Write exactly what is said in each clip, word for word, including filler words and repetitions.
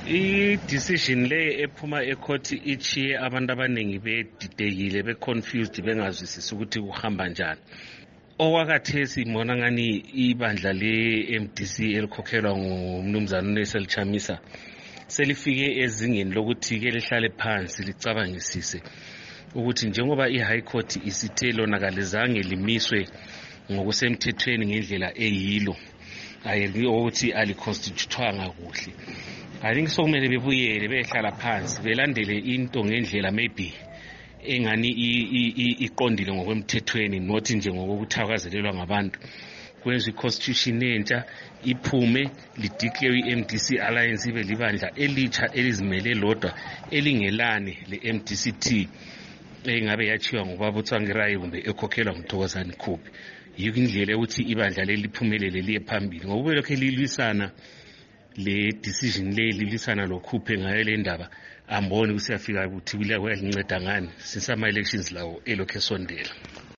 I-decision le ephuma ecourt ichiye abantu abaningi bedidekile be-confused bengazwisisi ukuthi kuhamba njani. Okwakathesi ngibona ngani ibandla le-M D C elikhokhelwa ngumnumzana uNelsel Chamisa selifike ezingeni lokuthi ke lihlale phansi licabangisise ukuthi njengoba i-High Court isithe lona kalizange limiswe ngokusemthethweni ngendlela eyilo ukuthi aliconstitutwanga kuhle. I think sokumele bebuyele behlala phansi belandele into ngendlela maybe engani iqondile ngokwemthethweni not nje ngokuthakazelelwa ngabantu. Kwenza i-constitution entsha iphume lideclare i-M D C Alliance ibe libandla elitsha elizimele lodwa elingelani le-M D C T engabe yachiwa ngubaba uTsvangirai kumbe ekhokhelwa nguThokozani Khuphi. Yikho indlela ukuthi ibandla leli liphumelele liye phambili ngoba lokho lilwisana le decision le lilisana lokhuphe ngayo le ndaba amboni kusiyafika ukuthi kuyalinceda ngani since ama elections lawo elokho esondela.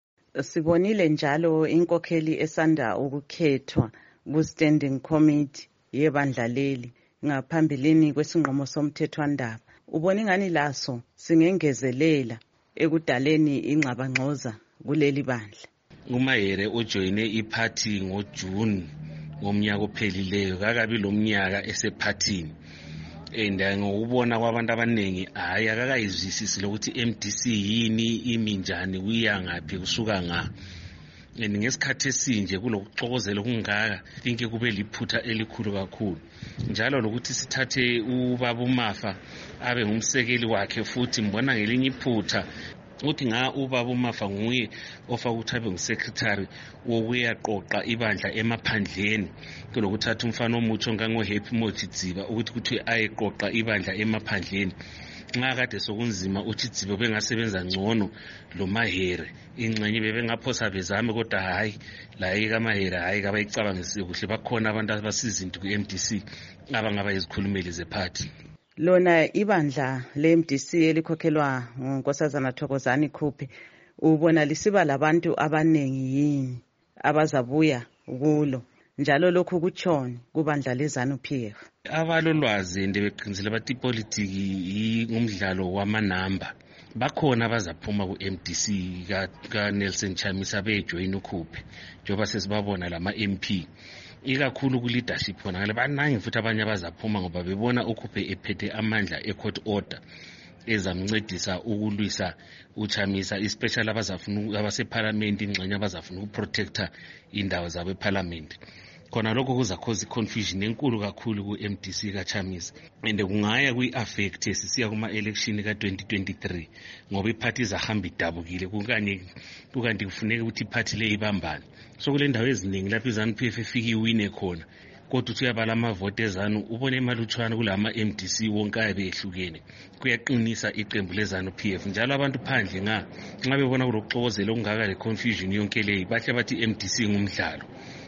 Sibonile njalo inkokheli esanda ukukhethwa ku standing committee yebandla leli ngaphambilini kwesinqomo somthethwandaba. Ubona ngani laso singengezelela ekudaleni ingxabangxoza kuleli bandla. uMahere ujoyine iparty ngoJune ngomnyaka ophelileyo kakabi lo mnyaka esephathini and ngokubona kwabantu abaningi hayi akakayizwisisi lokuthi M D C yini iminjani kuya ngaphi kusuka nga and ngesikhathi esinje kulokuxokozela okungaka think kube liphutha elikhulu kakhulu njalo lokuthi sithathe ubaba uMafa abe ngumsekeli wakhe futhi mbona ngelinye iphutha uthi nga ubaba uMafa nguye ofa ukuthi abe ngusecretary wokuyaqoqa ibandla emaphandleni kulokuthatha umfana omutsho ngango Happy Motidziba ukuthi kuthi ayeqoqa ibandla emaphandleni. Nxa kade sokunzima uthi Dziba bengasebenza ngcono lo Mahere ingxenye bebengaphosa bezame kodwa hayi la ikaMahere hayi kabayicabangise kuhle bakhona abantu abasizinto ku-M D C abangaba izikhulumeli zeparty. Lona ibandla le-M D C elikhokhelwa nguNkosazana Thokozani Khuphi ubona lisiba labantu abanengi yini abazabuya kulo njalo lokhu kuchoni kubandla leZANU P F. Abalolwazi ndebeqinisele bathi ipolitiki ngumdlalo wamanamba bakhona abazaphuma ku-M D C ka, ka Nelson Chamisa bejoin uKhuphi njengoba sesibabona lama M P ikakhulu ku leadership khona ngale banangi futhi abanye abazaphuma ngoba bebona uKhuphi ephethe amandla e-court order ezamncedisa ukulwisa uChamisa especially abazafuna abaseparliament ingxenye abazafuna ukuprotector indawo zabo eparliament. Khona lokho kuza cause confusion enkulu kakhulu ku-M D C kaChamisa and kungaya kwi-affect sisiya kuma-election ka twenty twenty-three ngoba iparty zahamba idabukile kukanye kukanti kufuneka ukuthi iparty le ibambane. So kule ndawo eziningi lapho iZANU P F ifika iwine khona kodwa uthi uyabala amavote eZANU ubone emalutshwana kulama M D C wonke abe ehlukene kuyaqinisa iqembu leZANU P F njalo abantu phandle nga nxa bebona kulokuxokozela okungaka le confusion yonke le bahle bathi M D C ngumdlalo.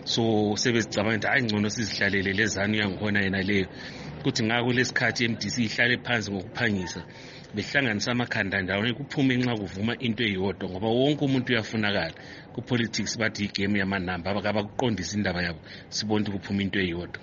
So sebezicabanga ukuthi hayi ngcono sizihlalele leZANU yangikhona yena leyo kuthi ngaka kulesikhathi M D C ihlale phansi ngokuphangisa behlanganisa amakhanda ndawonye kuphume nxa kuvuma into eyodwa ngoba wonke umuntu uyafunakala ku politics bathi igame yamanamba abakuqondisa indaba yabo sibona ukuthi kuphuma into eyodwa.